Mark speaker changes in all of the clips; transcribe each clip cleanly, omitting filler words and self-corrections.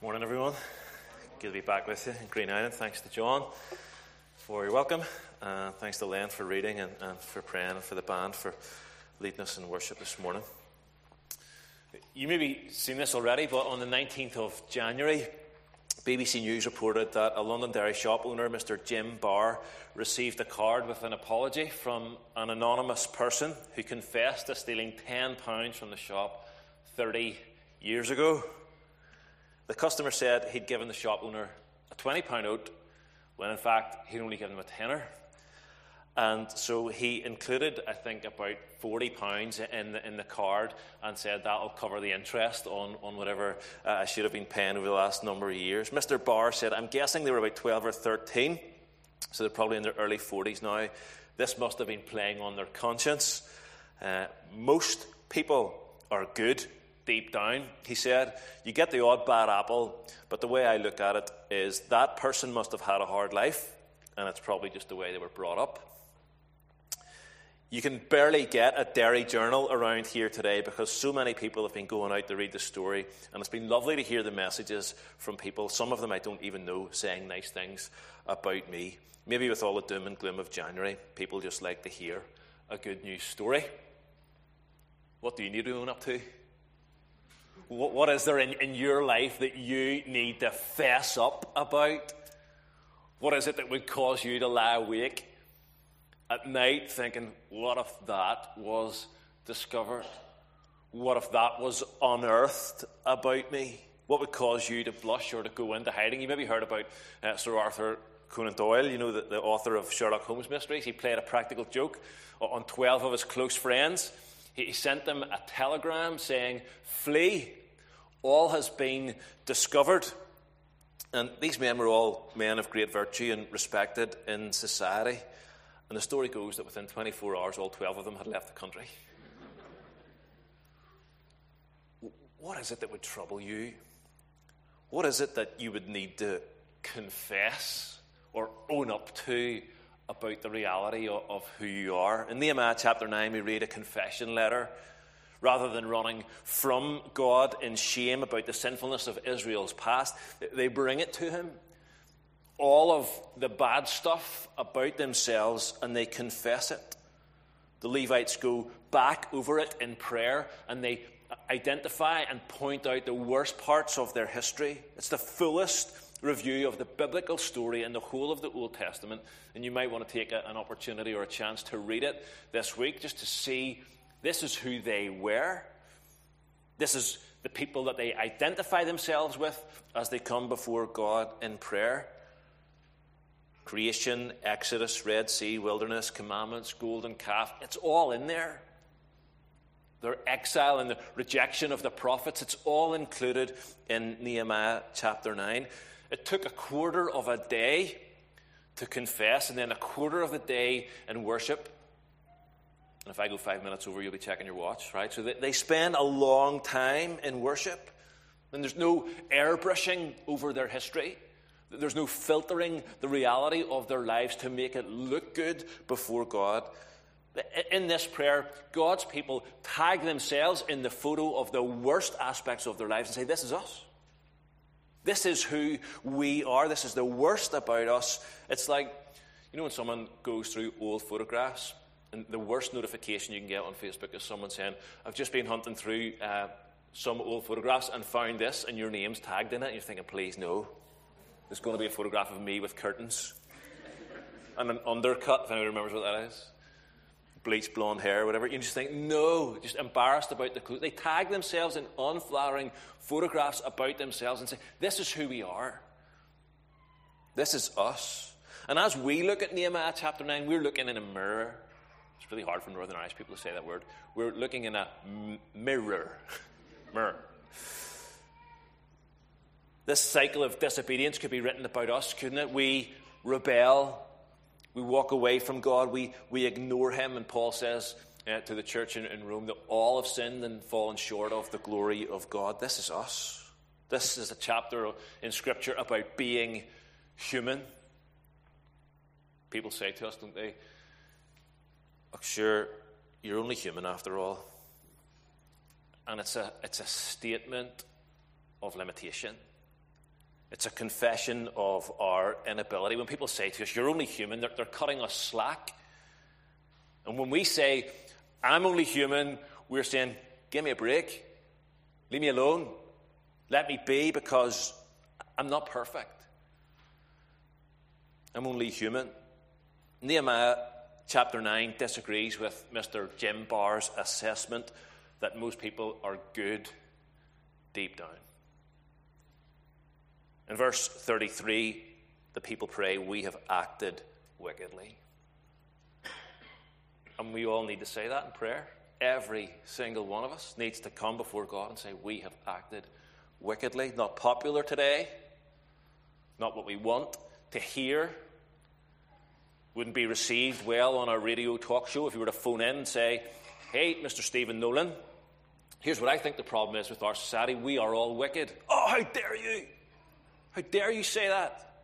Speaker 1: Morning, everyone. Good to be back with you in Green Island. Thanks to John for your welcome. Thanks to Len for reading and for praying, and for the band for leading us in worship this morning. You may be seen this already, but on the 19th of January, BBC News reported that a London dairy shop owner, Mr. Jim Barr, received a card with an apology from an anonymous person who confessed to stealing £10 from the shop 30 years ago. The customer said he'd given the shop owner a £20 note when in fact he'd only given him a tenner. And so he included, I think, about £40 in the card and said that'll cover the interest on whatever I should have been paying over the last number of years. Mr. Barr said, I'm guessing they were about 12 or 13, so they're probably in their early 40s now. This must have been playing on their conscience. Most people are good deep down, he said. You get the odd bad apple, but the way I look at it is that person must have had a hard life, and it's probably just the way they were brought up. You can barely get a dairy journal around here today because so many people have been going out to read the story, and it's been lovely to hear the messages from people, some of them I don't even know, saying nice things about me. Maybe with all the doom and gloom of January, people just like to hear a good news story. What do you need to own up to? What is there in your life that you need to fess up about? What is it that would cause you to lie awake at night thinking, what if that was discovered? What if that was unearthed about me? What would cause you to blush or to go into hiding? You maybe heard about Sir Arthur Conan Doyle, you know, the author of Sherlock Holmes mysteries. He played a practical joke on 12 of his close friends. He sent them a telegram saying, flee, all has been discovered. And these men were all men of great virtue and respected in society. And the story goes that within 24 hours, all 12 of them had left the country. What is it that would trouble you? What is it that you would need to confess or own up to about the reality of who you are? In Nehemiah chapter 9, we read a confession letter. Rather than running from God in shame about the sinfulness of Israel's past, they bring it to him. All of the bad stuff about themselves, and they confess it. The Levites go back over it in prayer, and they identify and point out the worst parts of their history. It's the fullest review of the biblical story in the whole of the Old Testament, and you might want to take an opportunity or a chance to read it this week just to see this is who they were. This is the people that they identify themselves with as they come before God in prayer. Creation, Exodus, Red Sea, wilderness, commandments, golden calf, it's all in there. Their exile and the rejection of the prophets, it's all included in Nehemiah chapter 9. It took a quarter of a day to confess, and then a quarter of a day in worship. And if I go 5 minutes over, you'll be checking your watch, right? So they spend a long time in worship. And there's no airbrushing over their history. There's no filtering the reality of their lives to make it look good before God. In this prayer, God's people tag themselves in the photo of the worst aspects of their lives and say, this is us. This is who we are. This is the worst about us. It's like, you know, when someone goes through old photographs, and the worst notification you can get on Facebook is someone saying, I've just been hunting through some old photographs and found this, and your name's tagged in it. And you're thinking, please, no. There's going to be a photograph of me with curtains and an undercut, if anyone remembers what that is. Bleached blonde hair, whatever. You just think, no. Just embarrassed about the clothes. They tag themselves in unflattering photographs about themselves and say, this is who we are. This is us. And as we look at Nehemiah chapter 9, we're looking in a mirror. It's really hard for Northern Irish people to say that word. We're looking in a mirror. Mirror. This cycle of disobedience could be written about us, couldn't it? We rebel. We walk away from God. We ignore him. And Paul says to the church in Rome that all have sinned and fallen short of the glory of God. This is us. This is a chapter in Scripture about being human. People say to us, don't they, oh, sure, you're only human after all. And it's a statement of limitation. It's a confession of our inability. When people say to us, you're only human, they're cutting us slack. And when we say, I'm only human, we're saying, give me a break. Leave me alone. Let me be, because I'm not perfect. I'm only human. Nehemiah chapter 9 disagrees with Mr. Jim Barr's assessment that most people are good deep down. In verse 33, the people pray, we have acted wickedly. And we all need to say that in prayer. Every single one of us needs to come before God and say, we have acted wickedly. Not popular today. Not what we want to hear. Wouldn't be received well on a radio talk show if you were to phone in and say, hey, Mr. Stephen Nolan, here's what I think the problem is with our society. We are all wicked. Oh, how dare you? How dare you say that?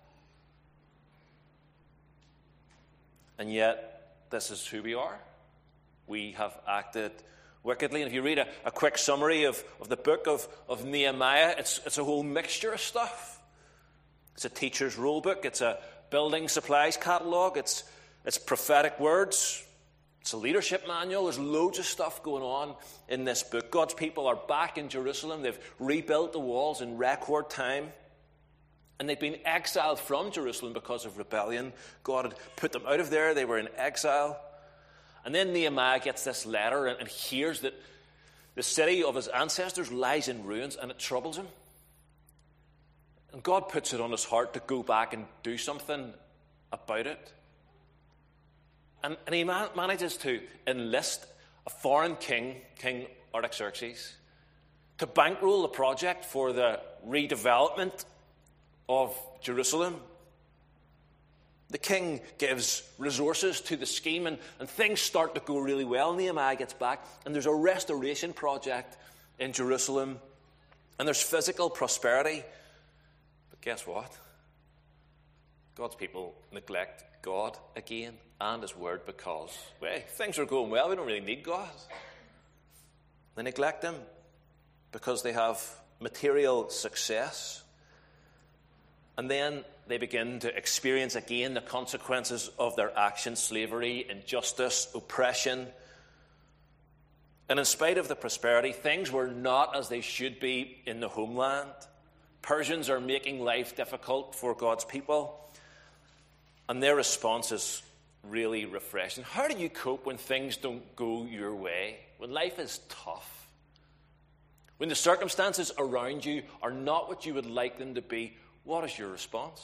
Speaker 1: And yet, this is who we are. We have acted wickedly. And if you read a quick summary of the book of Nehemiah, it's a whole mixture of stuff. It's a teacher's rule book. It's a building supplies catalogue. It's prophetic words. It's a leadership manual. There's loads of stuff going on in this book. God's people are back in Jerusalem. They've rebuilt the walls in record time. And they'd been exiled from Jerusalem because of rebellion. God had put them out of there. They were in exile. And then Nehemiah gets this letter and hears that the city of his ancestors lies in ruins, and it troubles him. And God puts it on his heart to go back and do something about it. And he manages to enlist a foreign king, King Artaxerxes, to bankroll the project for the redevelopment of Jerusalem. The king gives resources to the scheme, and things start to go really well. Nehemiah gets back, and there's a restoration project in Jerusalem, and there's physical prosperity. But guess what? God's people neglect God again and his word because, well, things are going well. We don't really need God. They neglect him because they have material success. And then they begin to experience again the consequences of their actions: slavery, injustice, oppression. And in spite of the prosperity, things were not as they should be in the homeland. Persians are making life difficult for God's people. And their response is really refreshing. How do you cope when things don't go your way? When life is tough? When the circumstances around you are not what you would like them to be? What is your response?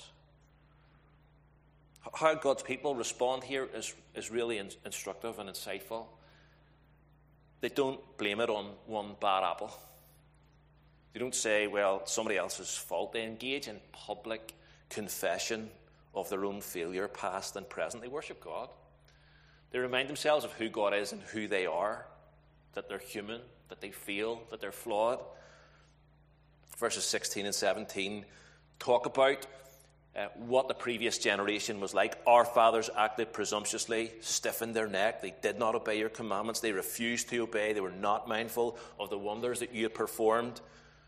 Speaker 1: How God's people respond here is really instructive and insightful. They don't blame it on one bad apple. They don't say, well, it's somebody else's fault. They engage in public confession of their own failure, past and present. They worship God. They remind themselves of who God is and who they are, that they're human, that they feel, that they're flawed. Verses 16 and 17 talk about what the previous generation was like. Our fathers acted presumptuously, stiffened their neck. They did not obey your commandments. They refused to obey. They were not mindful of the wonders that you had performed.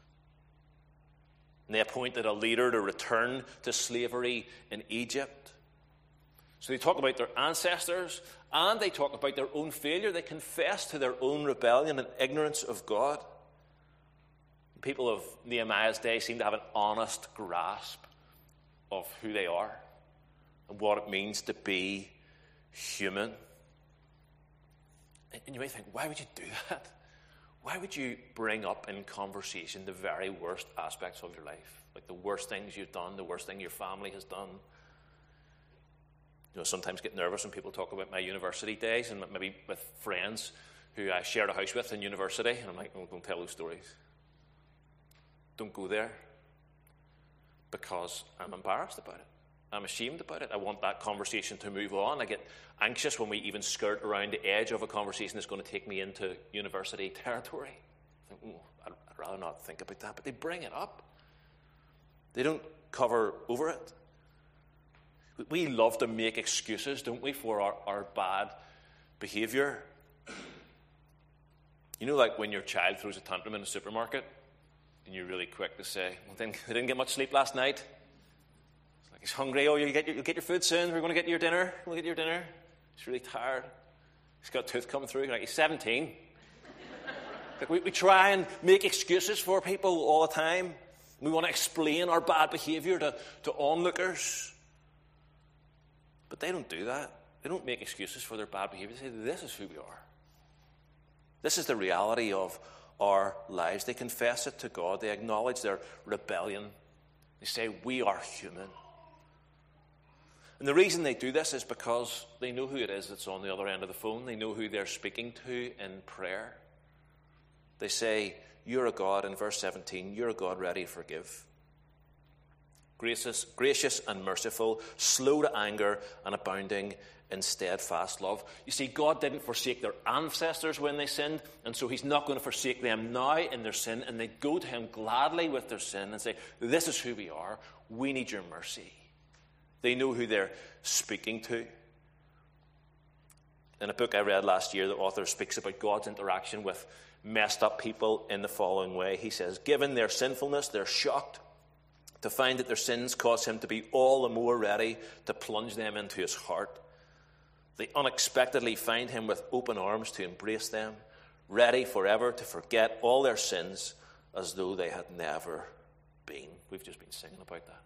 Speaker 1: And they appointed a leader to return to slavery in Egypt. So they talk about their ancestors, and they talk about their own failure. They confess to their own rebellion and ignorance of God. People of Nehemiah's day seem to have an honest grasp of who they are and what it means to be human. And you may think, why would you do that? Why would you bring up in conversation the very worst aspects of your life? Like the worst things you've done, the worst thing your family has done. You know, sometimes get nervous when people talk about my university days, and maybe with friends who I shared a house with in university, and I'm like, oh, don't tell those stories. Don't go there, because I'm embarrassed about it. I'm ashamed about it. I want that conversation to move on. I get anxious when we even skirt around the edge of a conversation that's going to take me into university territory. I think, I'd rather not think about that. But they bring it up. They don't cover over it. We love to make excuses, don't we, for our bad behavior. You know, like when your child throws a tantrum in a supermarket, and you're really quick to say, well, then I didn't get much sleep last night. It's like, he's hungry. Oh, you'll get your food soon. We're going to get your dinner. We'll get your dinner. He's really tired. He's got a tooth coming through. Like, he's 17. Like, we try and make excuses for people all the time. We want to explain our bad behavior to onlookers. But they don't do that. They don't make excuses for their bad behavior. They say, this is who we are. This is the reality of our lives. They confess it to God. They acknowledge their rebellion. They say, we are human. And the reason they do this is because they know who it is that's on the other end of the phone. They know who they're speaking to in prayer. They say, you're a God, in verse 17, you're a God ready to forgive. Gracious and merciful, slow to anger and abounding in steadfast love. You see, God didn't forsake their ancestors when they sinned, and so he's not going to forsake them now in their sin, and they go to him gladly with their sin and say, this is who we are. We need your mercy. They know who they're speaking to. In a book I read last year, the author speaks about God's interaction with messed up people in the following way. He says, given their sinfulness, they're shocked to find that their sins cause him to be all the more ready to plunge them into his heart. They unexpectedly find him with open arms to embrace them, ready forever to forget all their sins as though they had never been. We've just been singing about that.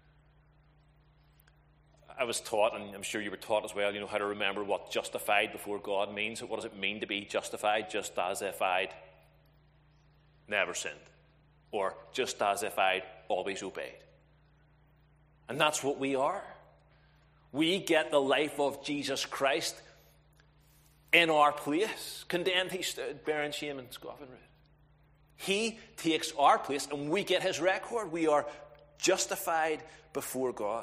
Speaker 1: I was taught, and I'm sure you were taught as well, how to remember what justified before God means. What does it mean to be justified? Just as if I'd never sinned. Or just as if I'd always obeyed. And that's what we are. We get the life of Jesus Christ in our place. Condemned he stood, bearing shame and scoffing rude. He takes our place and we get his record. We are justified before God.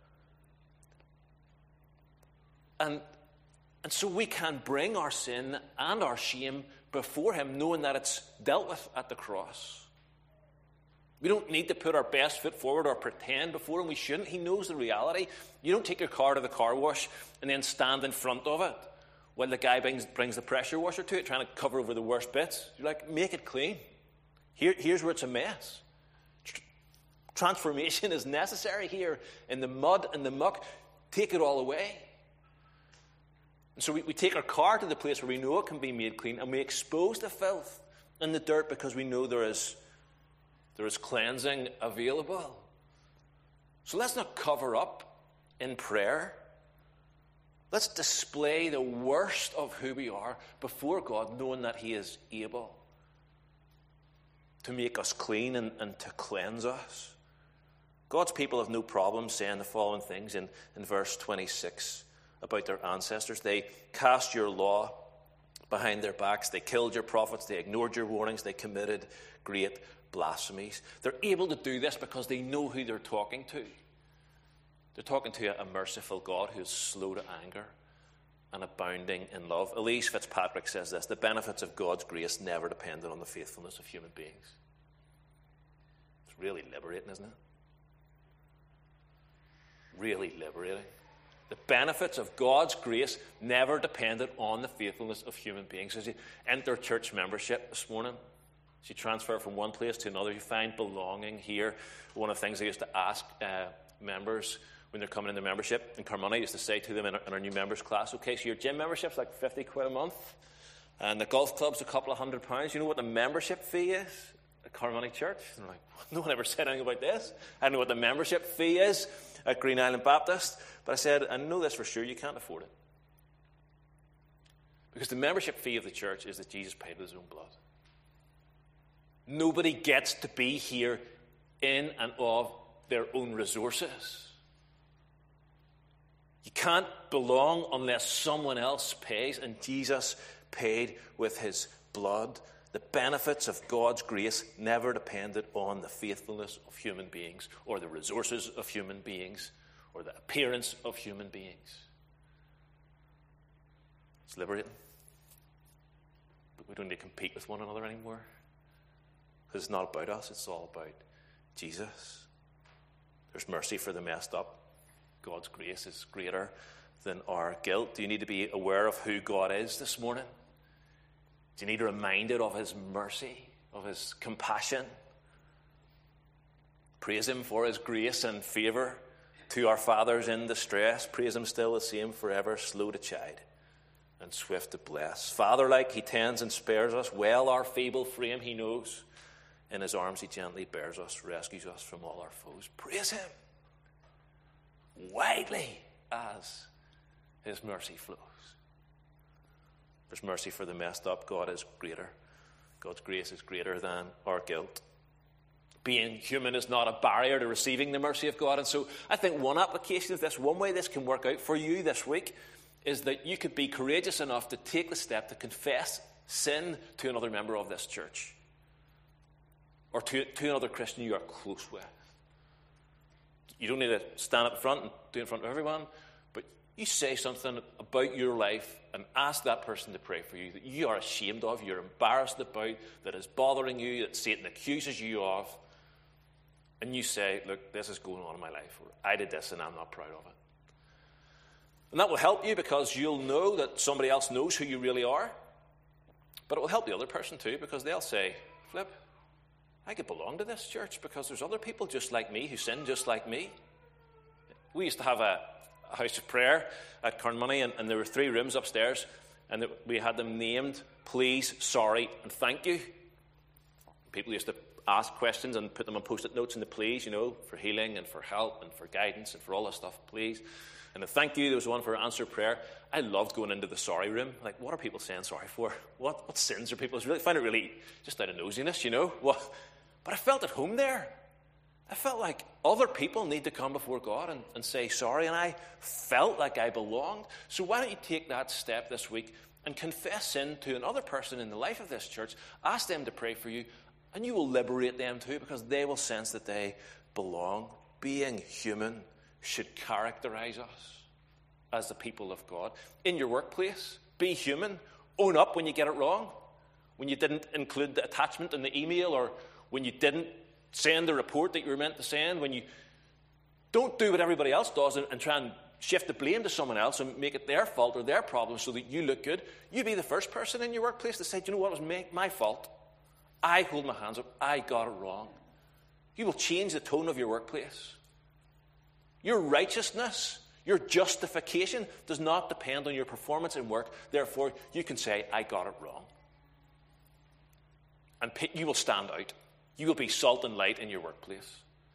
Speaker 1: And so we can bring our sin and our shame before him, knowing that it's dealt with at the cross. We don't need to put our best foot forward or pretend before him. We shouldn't. He knows the reality. You don't take your car to the car wash and then stand in front of it while the guy brings the pressure washer to it, trying to cover over the worst bits. You're like, make it clean. Here's where it's a mess. Transformation is necessary here in the mud and the muck. Take it all away. And so we take our car to the place where we know it can be made clean, and we expose the filth and the dirt because we know there is cleansing available. So let's not cover up in prayer. Let's display the worst of who we are before God, knowing that he is able to make us clean and to cleanse us. God's people have no problem saying the following things in verse 26 about their ancestors. They cast your law behind their backs. They killed your prophets. They ignored your warnings. They committed great blasphemies. They're able to do this because they know who they're talking to. They're talking to a merciful God who is slow to anger and abounding in love. Elise Fitzpatrick says this: the benefits of God's grace never depended on the faithfulness of human beings. It's really liberating, isn't it? Really liberating. The benefits of God's grace never depended on the faithfulness of human beings. As you enter church membership this morning, as you transfer from one place to another, you find belonging here. One of the things I used to ask members when they're coming into membership in Carmoney, I used to say to them in our new members class, okay, so your gym membership's like 50 quid a month, and the golf club's a couple of £100. You know what the membership fee is at Carmoney Church? And they're like, no one ever said anything about this. I don't know what the membership fee is at Green Island Baptist. But I said, I know this for sure, you can't afford it. Because the membership fee of the church is that Jesus paid with his own blood. Nobody gets to be here in and of their own resources. You can't belong unless someone else pays, and Jesus paid with his blood. The benefits of God's grace never depended on the faithfulness of human beings or the resources of human beings or the appearance of human beings. It's liberating. But we don't need to compete with one another anymore. Because it's not about us, it's all about Jesus. There's mercy for the messed up. God's grace is greater than our guilt. Do you need to be aware of who God is this morning? Do you need reminded of his mercy, of his compassion, Praise him for his grace and favour to our fathers in distress. Praise him still the same forever, slow to chide and swift to bless. Father-like he tends and spares us. Well our feeble frame he knows. In his arms he gently bears us, rescues us from all our foes. Praise him widely as his mercy flows. There's mercy for the messed up. God is greater. God's grace is greater than our guilt. Being human is not a barrier to receiving the mercy of God. And so I think one application of this, one way this can work out for you this week, is that you could be courageous enough to take the step to confess sin to another member of this church, or to another Christian you are close with. You don't need to stand up front and do it in front of everyone, but you say something about your life and ask that person to pray for you that you are ashamed of, you're embarrassed about, that is bothering you, that Satan accuses you of. And you say, look, this is going on in my life, or I did this and I'm not proud of it. And that will help you because you'll know that somebody else knows who you really are. But it will help the other person too, because they'll say, Flip, I could belong to this church because there's other people just like me who sin just like me. We used to have a house of prayer at Carnmoney, and there were 3 rooms upstairs, and we had them named please, sorry, and thank you. People used to ask questions and put them on post-it notes in the please, for healing and for help and for guidance and for all this stuff, please. And the thank you, there was one for answer prayer. I loved going into the sorry room. Like, what are people saying sorry for? What sins are people? I find it really just out of nosiness, But I felt at home there. I felt like other people need to come before God and say sorry, and I felt like I belonged. So why don't you take that step this week and confess sin to another person in the life of this church, ask them to pray for you, and you will liberate them too, because they will sense that they belong. Being human should characterize us as the people of God. In your workplace, be human. Own up when you get it wrong. When you didn't include the attachment in the email, or when you didn't send the report that you were meant to send. When you don't do what everybody else does and try and shift the blame to someone else and make it their fault or their problem so that you look good. You be the first person in your workplace to say, do you know what, it was my fault. I hold my hands up. I got it wrong. You will change the tone of your workplace. Your righteousness, your justification does not depend on your performance in work. Therefore, you can say, I got it wrong. And you will stand out. You will be salt and light in your workplace.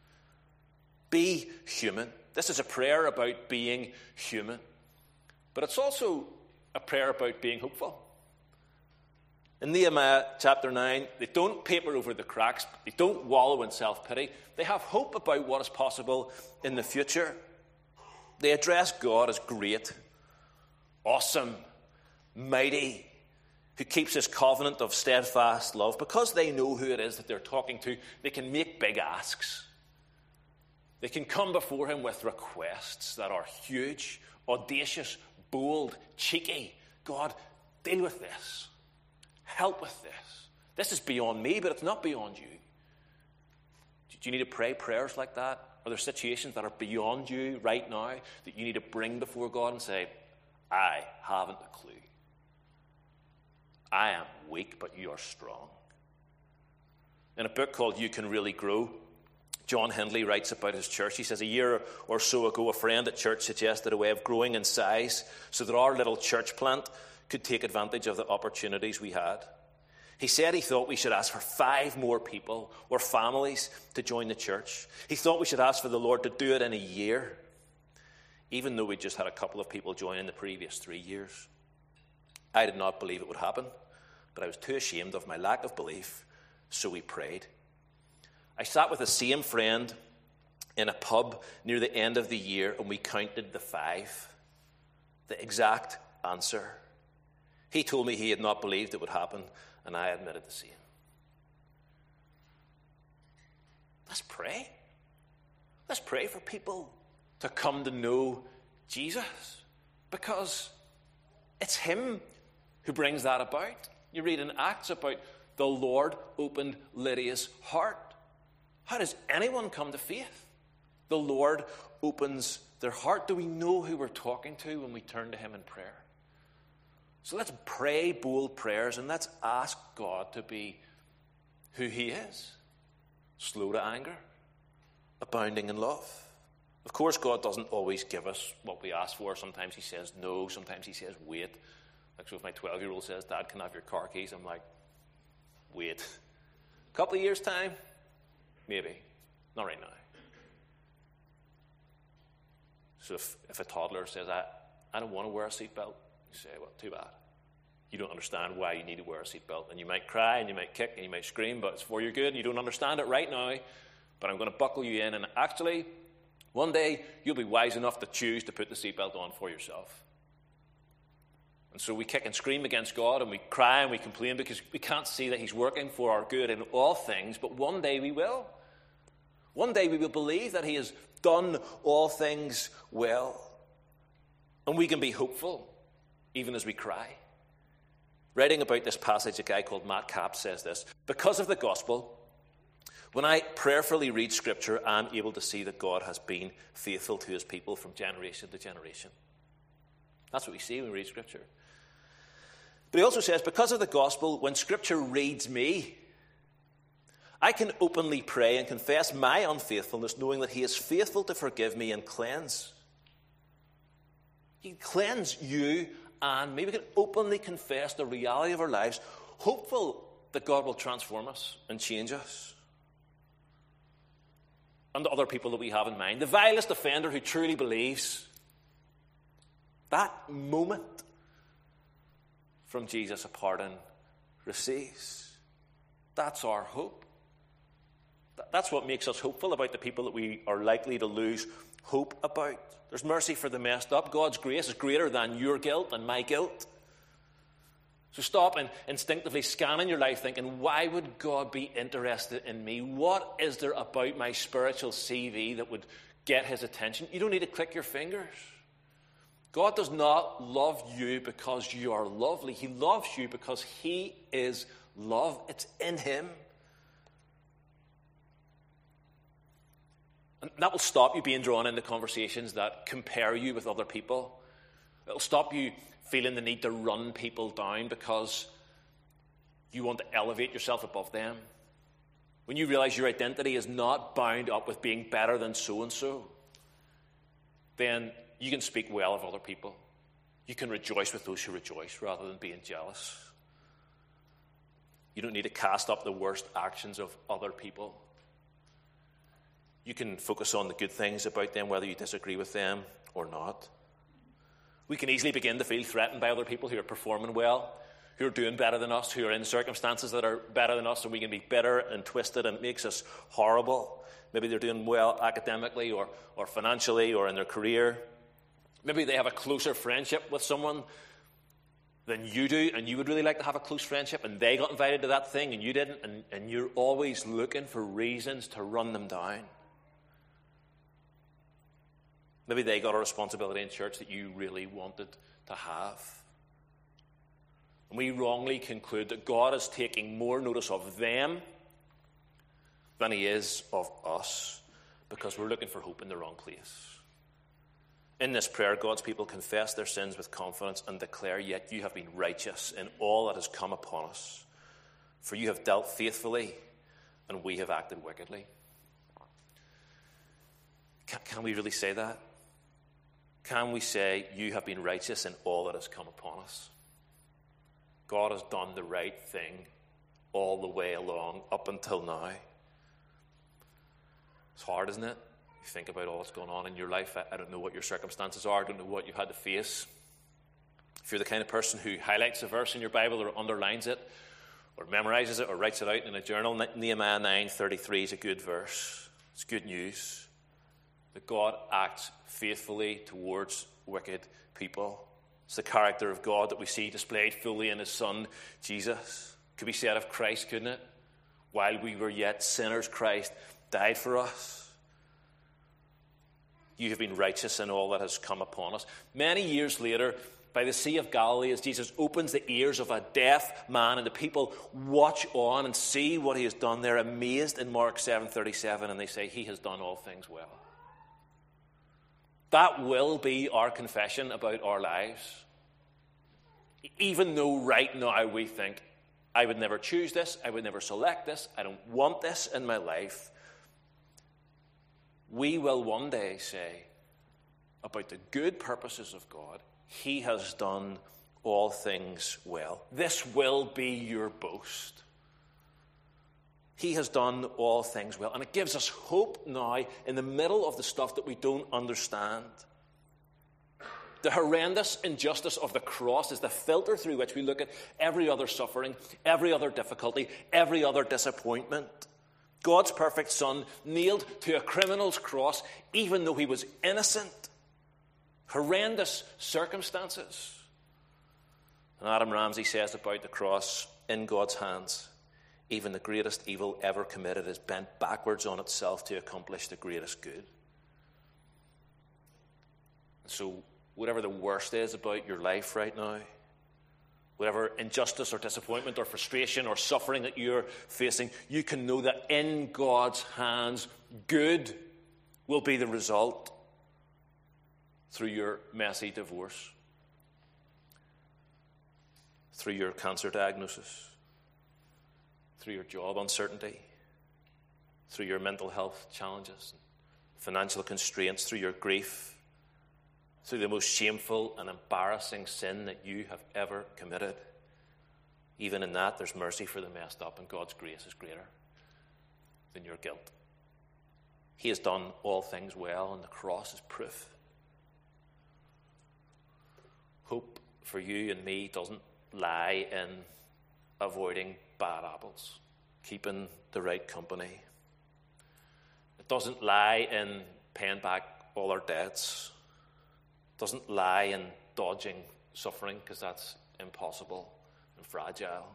Speaker 1: Be human. This is a prayer about being human. But it's also a prayer about being hopeful. In Nehemiah chapter 9, they don't paper over the cracks. They don't wallow in self-pity. They have hope about what is possible in the future. They address God as great, awesome, mighty, who keeps his covenant of steadfast love. Because they know who it is that they're talking to, they can make big asks. They can come before him with requests that are huge, audacious, bold, cheeky. God, deal with this. Help with this. This is beyond me, but it's not beyond you. Do you need to pray prayers like that? Are there situations that are beyond you right now that you need to bring before God and say, I haven't a clue. I am weak, but you are strong. In a book called You Can Really Grow, John Hindley writes about his church. He says, a year or so ago, a friend at church suggested a way of growing in size so that our little church plant could take advantage of the opportunities we had. He said he thought we should ask for 5 more people or families to join the church. He thought we should ask for the Lord to do it in a year, even though we just had a couple of people join in the previous 3 years. I did not believe it would happen, but I was too ashamed of my lack of belief, so we prayed. I sat with the same friend in a pub near the end of the year, and we counted the 5, the exact answer. He told me he had not believed it would happen, and I admitted the same. Let's pray. Let's pray for people to come to know Jesus, because it's him who brings that about. You read in Acts about the Lord opened Lydia's heart. How does anyone come to faith? The Lord opens their heart. Do we know who we're talking to when we turn to him in prayer? So let's pray bold prayers, and let's ask God to be who he is. Slow to anger, abounding in love. Of course, God doesn't always give us what we ask for. Sometimes he says no. Sometimes he says wait. Like, so if my 12-year-old says, Dad, can I have your car keys? I'm like, wait. A couple of years' time? Maybe. Not right now. So if a toddler says, I don't want to wear a seatbelt, you say, well, too bad. You don't understand why you need to wear a seatbelt. And you might cry, and you might kick, and you might scream, but it's for your good, and you don't understand it right now. But I'm going to buckle you in, and actually, one day, you'll be wise enough to choose to put the seatbelt on for yourself. And so we kick and scream against God, and we cry and we complain because we can't see that he's working for our good in all things, but one day we will. One day we will believe that he has done all things well. And we can be hopeful, even as we cry. Writing about this passage, a guy called Matt Capps says this: because of the gospel, when I prayerfully read Scripture, I'm able to see that God has been faithful to his people from generation to generation. That's what we see when we read Scripture. But he also says, because of the gospel, when Scripture reads me, I can openly pray and confess my unfaithfulness, knowing that he is faithful to forgive me and cleanse. He can cleanse you and me. We can openly confess the reality of our lives, hopeful that God will transform us and change us. And the other people that we have in mind. The vilest offender who truly believes. That moment from Jesus a pardon receives. That's our hope. That's what makes us hopeful about the people that we are likely to lose hope about. There's mercy for the messed up. God's grace is greater than your guilt and my guilt. So stop and instinctively scanning your life thinking, why would God be interested in me? What is there about my spiritual CV that would get his attention? You don't need to click your fingers. God does not love you because you are lovely. He loves you because he is love. It's in him. And that will stop you being drawn into conversations that compare you with other people. It will stop you feeling the need to run people down because you want to elevate yourself above them. When you realize your identity is not bound up with being better than so-and-so, then you can speak well of other people. You can rejoice with those who rejoice rather than being jealous. You don't need to cast up the worst actions of other people. You can focus on the good things about them, whether you disagree with them or not. We can easily begin to feel threatened by other people who are performing well, who are doing better than us, who are in circumstances that are better than us, and we can be bitter and twisted, and it makes us horrible. Maybe they're doing well academically or financially or in their career. Maybe they have a closer friendship with someone than you do, and you would really like to have a close friendship, and they got invited to that thing and you didn't, and you're always looking for reasons to run them down. Maybe they got a responsibility in church that you really wanted to have. And we wrongly conclude that God is taking more notice of them than he is of us because we're looking for hope in the wrong place. In this prayer, God's people confess their sins with confidence and declare, yet you have been righteous in all that has come upon us. For you have dealt faithfully and we have acted wickedly. Can we really say that? Can we say, you have been righteous in all that has come upon us? God has done the right thing all the way along, up until now. It's hard, isn't it? You think about all that's going on in your life. I don't know what your circumstances are. I don't know what you've had to face. If you're the kind of person who highlights a verse in your Bible or underlines it or memorizes it or writes it out in a journal, Nehemiah 9:33 is a good verse. It's good news. That God acts faithfully towards wicked people. It's the character of God that we see displayed fully in his Son, Jesus. Could be said of Christ, couldn't it? While we were yet sinners, Christ died for us. You have been righteous in all that has come upon us. Many years later, by the Sea of Galilee, as Jesus opens the ears of a deaf man, and the people watch on and see what he has done, they're amazed in Mark 7:37, and they say, he has done all things well. That will be our confession about our lives. Even though right now we think, I would never choose this, I would never select this, I don't want this in my life. we will one day say about the good purposes of God, he has done all things well. This will be your boast. He has done all things well. And it gives us hope now in the middle of the stuff that we don't understand. The horrendous injustice of the cross is the filter through which we look at every other suffering, every other difficulty, every other disappointment. God's perfect Son nailed to a criminal's cross even though he was innocent. Horrendous circumstances. And Adam Ramsey says about the cross, in God's hands, even the greatest evil ever committed is bent backwards on itself to accomplish the greatest good. So whatever the worst is about your life right now, whatever injustice or disappointment or frustration or suffering that you're facing, you can know that in God's hands, good will be the result through your messy divorce, through your cancer diagnosis, through your job uncertainty, through your mental health challenges, financial constraints, through your grief, through the most shameful and embarrassing sin that you have ever committed. Even in that, there's mercy for the messed up, and God's grace is greater than your guilt. He has done all things well, and the cross is proof. Hope for you and me doesn't lie in avoiding bad apples, keeping the right company. It doesn't lie in paying back all our debts. It doesn't lie in dodging suffering, because that's impossible and fragile.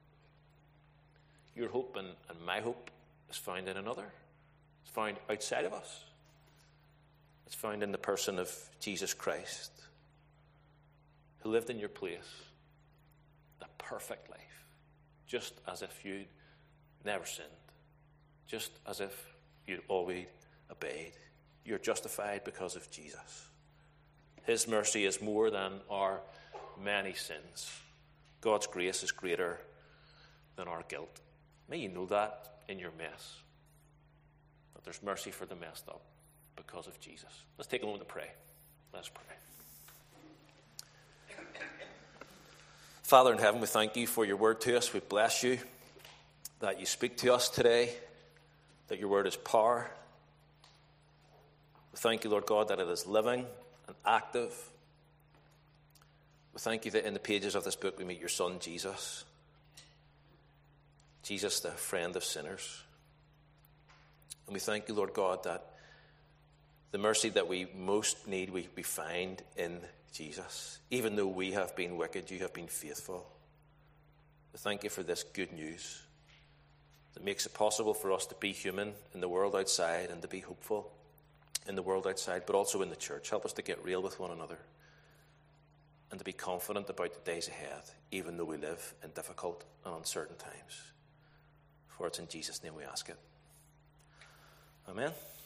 Speaker 1: Your hope and my hope is found in another. It's found outside of us. It's found in the person of Jesus Christ, who lived in your place, the perfect life, just as if you'd never sinned, just as if you'd always obeyed. You're justified because of Jesus. His mercy is more than our many sins. God's grace is greater than our guilt. May you know that in your mess, that there's mercy for the messed up because of Jesus. Let's take a moment to pray. Let's pray. Father in heaven, we thank you for your word to us. We bless you that you speak to us today, that your word is power. We thank you, Lord God, that it is living and active. We thank you that in the pages of this book we meet your Son, Jesus. Jesus, the friend of sinners. And we thank you, Lord God, that the mercy that we most need, we find in Jesus. Even though we have been wicked, you have been faithful. We thank you for this good news that makes it possible for us to be human in the world outside and to be hopeful in the world outside, but also in the church. Help us to get real with one another and to be confident about the days ahead, even though we live in difficult and uncertain times. For it's in Jesus' name we ask it. Amen.